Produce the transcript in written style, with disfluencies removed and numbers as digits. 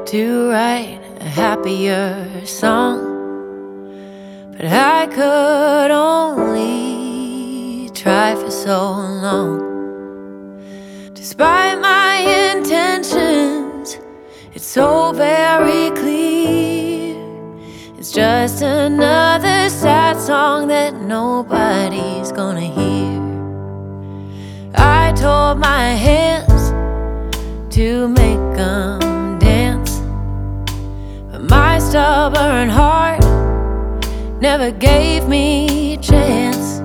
to write a happier song, but I could only try for so long. Despite my intentions, it's so very clear. It's just another sad song that nobody's gonna hear. I told my hands to make 'em dance, but my stubborn heart never gave me a chance.